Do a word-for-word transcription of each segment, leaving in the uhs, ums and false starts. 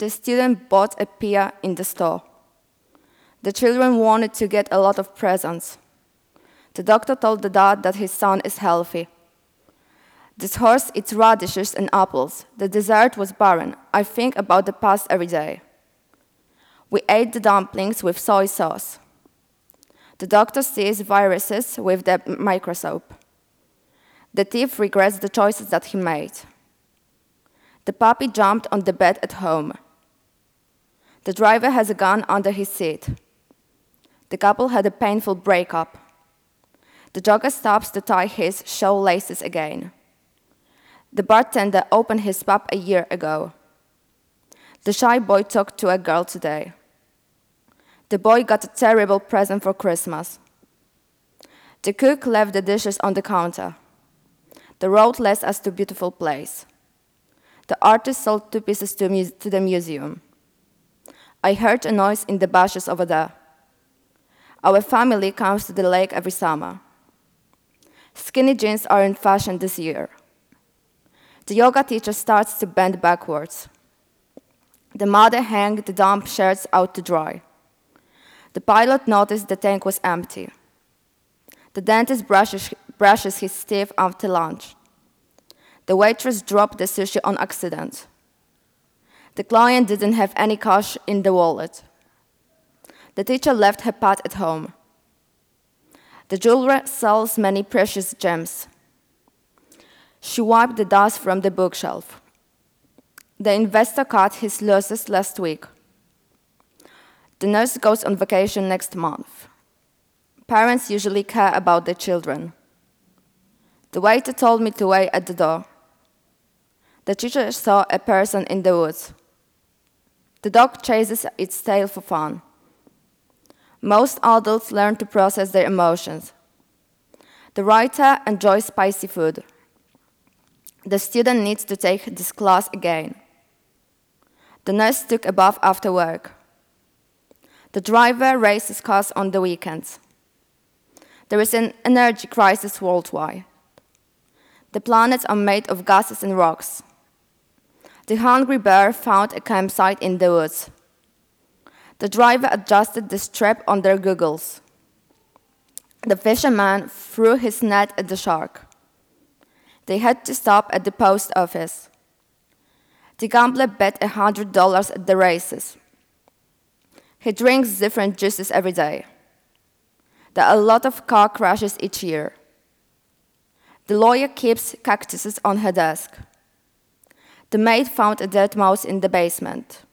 the student bought a Pia in the store. The children wanted to get a lot of presents. The doctor told the dad that his son is healthy. This horse eats radishes and apples. The dessert was barren. I think about the past every day. We ate the dumplings with soy sauce. The doctor sees viruses with the microscope. The thief regrets the choices that he made. The puppy jumped on the bed at home. The driver has a gun under his seat. The couple had a painful breakup. The jogger stops to tie his shoelaces again. The bartender opened his pub a year ago. The shy boy talked to a girl today. The boy got a terrible present for Christmas. The cook left the dishes on the counter. The road led us to a beautiful place. The artist sold two pieces to, mu- to the museum. I heard a noise in the bushes over there. Our family comes to the lake every summer. Skinny jeans are in fashion this year. The yoga teacher starts to bend backwards. The mother hangs the damp shirts out to dry. The pilot noticed the tank was empty. The dentist brushes, brushes his teeth after lunch. The waitress dropped the sushi on accident. The client didn't have any cash in the wallet. The teacher left her pad at home. The jeweler sells many precious gems. She wiped the dust from the bookshelf. The investor cut his losses last week. The nurse goes on vacation next month. Parents usually care about their children. The waiter told me to wait at the door. The teacher saw a person in the woods. The dog chases its tail for fun. Most adults learn to process their emotions. The writer enjoys spicy food. The student needs to take this class again. The nurse took a bath after work. The driver races cars on the weekends. There is an energy crisis worldwide. The planets are made of gases and rocks. The hungry bear found a campsite in the woods. The driver adjusted the strap on their goggles. The fisherman threw his net at the shark. They had to stop at the post office. The gambler bet one hundred dollars at the races. He drinks different juices every day. There are a lot of car crashes each year. The lawyer keeps cactuses on her desk. The maid found a dead mouse in the basement.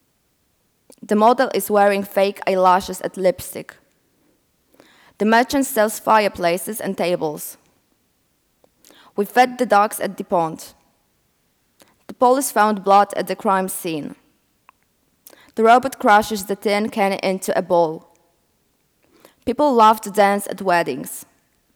The model is wearing fake eyelashes and lipstick. The merchant sells fireplaces and tables. We fed the dogs at the pond. The police found blood at the crime scene. The robot crushes the tin can into a bowl. People love to dance at weddings.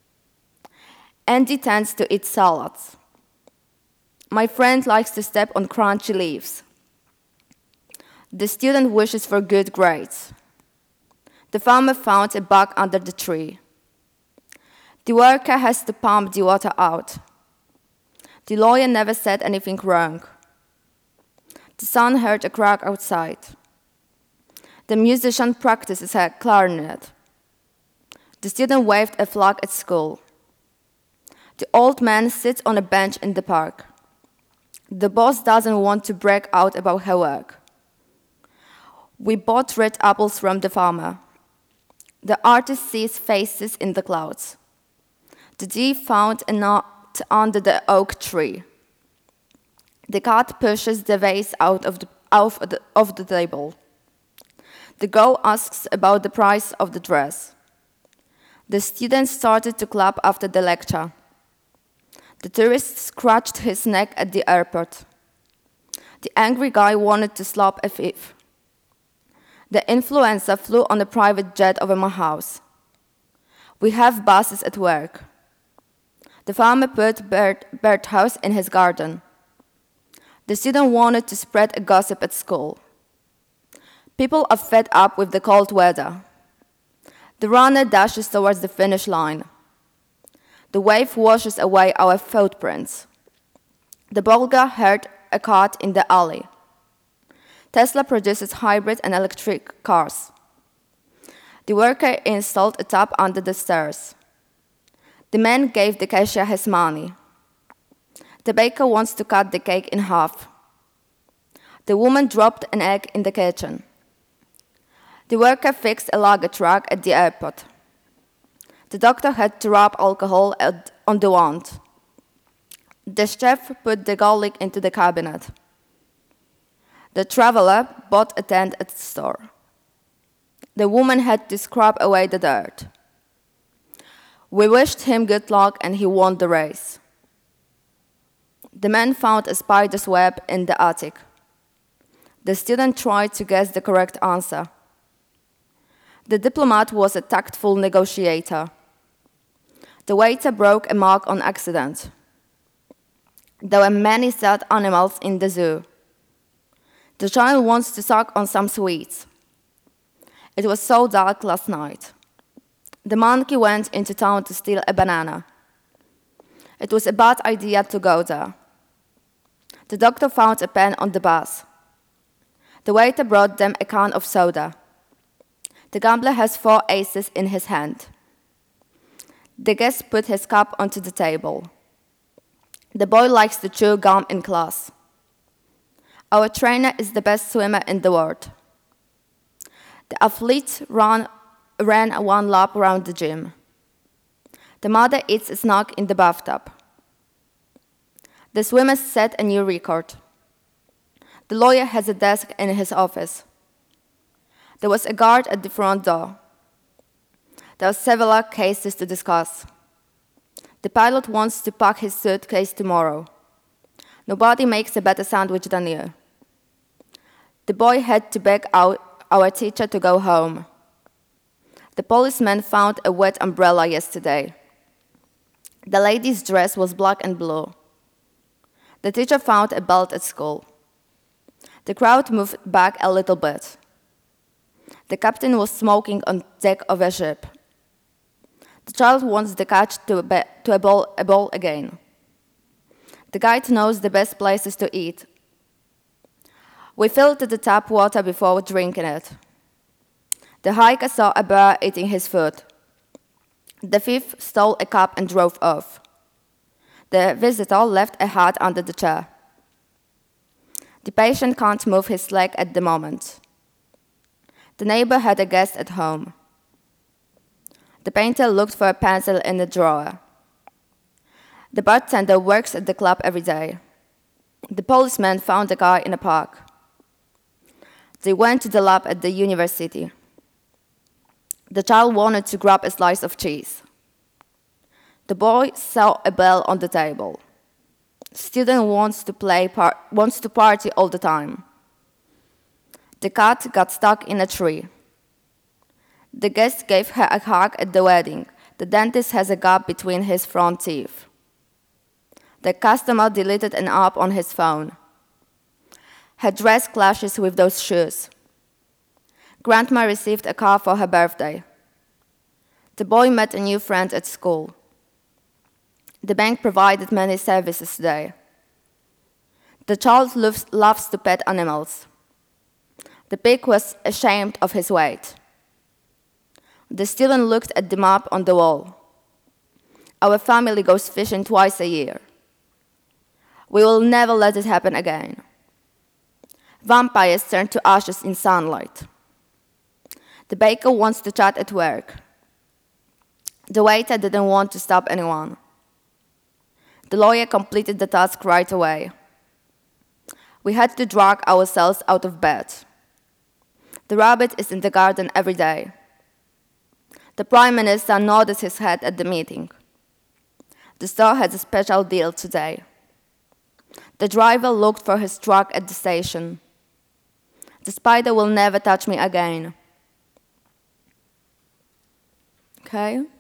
Andy tends to eat salads. My friend likes to step on crunchy leaves. The student wishes for good grades. The farmer found a bug under the tree. The worker has to pump the water out. The lawyer never said anything wrong. The son heard a crack outside. The musician practices her clarinet. The student waved a flag at school. The old man sits on a bench in the park. The boss doesn't want to brag out about her work. We bought red apples from the farmer. The artist sees faces in the clouds. The thief found a knot under the oak tree. The cat pushes the vase out of the, out of the, of the table. The girl asks about the price of the dress. The student started to clap after the lecture. The tourist scratched his neck at the airport. The angry guy wanted to slap a thief. The influencer flew on a private jet over my house. We have buses at work. The farmer put bird, birdhouse in his garden. The student wanted to spread a gossip at school. People are fed up with the cold weather. The runner dashes towards the finish line. The wave washes away our footprints. The Volga heard a cat in the alley. Tesla produces hybrid and electric cars. The worker installed a tap under the stairs. The man gave the cashier his money. The baker wants to cut the cake in half. The woman dropped an egg in the kitchen. The worker fixed a luggage truck at the airport. The doctor had to rub alcohol at, on the wound. The chef put the garlic into the cabinet. The traveler bought a tent at the store. The woman had to scrub away the dirt. We wished him good luck and he won the race. The man found a spider's web in the attic. The student tried to guess the correct answer. The diplomat was a tactful negotiator. The waiter broke a mug on accident. There were many sad animals in the zoo. The child wants to suck on some sweets. It was so dark last night. The monkey went into town to steal a banana. It was a bad idea to go there. The doctor found a pen on the bus. The waiter brought them a can of soda. The gambler has four aces in his hand. The guest put his cup onto the table. The boy likes to chew gum in class. Our trainer is the best swimmer in the world. The athlete ran, ran one lap around the gym. The mother eats a snack in the bathtub. The swimmer set a new record. The lawyer has a desk in his office. There was a guard at the front door. There are several cases to discuss. The pilot wants to pack his suitcase tomorrow. Nobody makes a better sandwich than you. The boy had to beg our, our teacher to go home. The policeman found a wet umbrella yesterday. The lady's dress was black and blue. The teacher found a belt at school. The crowd moved back a little bit. The captain was smoking on deck of a ship. The child wants the catch to, a, to a, ball, a ball again. The guide knows the best places to eat. We filtered the tap water before drinking it. The hiker saw a bear eating his food. The thief stole a cup and drove off. The visitor left a hat under the chair. The patient can't move his leg at the moment. The neighbor had a guest at home. The painter looked for a pencil in the drawer. The bartender works at the club every day. The policeman found a guy in a park. They went to the lab at the university. The child wanted to grab a slice of cheese. The boy saw a bell on the table. Student wants to play par- wants to party all the time. The cat got stuck in a tree. The guest gave her a hug at the wedding. The dentist has a gap between his front teeth. The customer deleted an app on his phone. Her dress clashes with those shoes. Grandma received a car for her birthday. The boy met a new friend at school. The bank provided many services today. The child loves, loves to pet animals. The pig was ashamed of his weight. The student looked at the map on the wall. Our family goes fishing twice a year. We will never let it happen again. Vampires turn to ashes in sunlight. The baker wants to chat at work. The waiter didn't want to stop anyone. The lawyer completed the task right away. We had to drag ourselves out of bed. The rabbit is in the garden every day. The Prime Minister nodded his head at the meeting. The store has a special deal today. The driver looked for his truck at the station. The spider will never touch me again. Okay?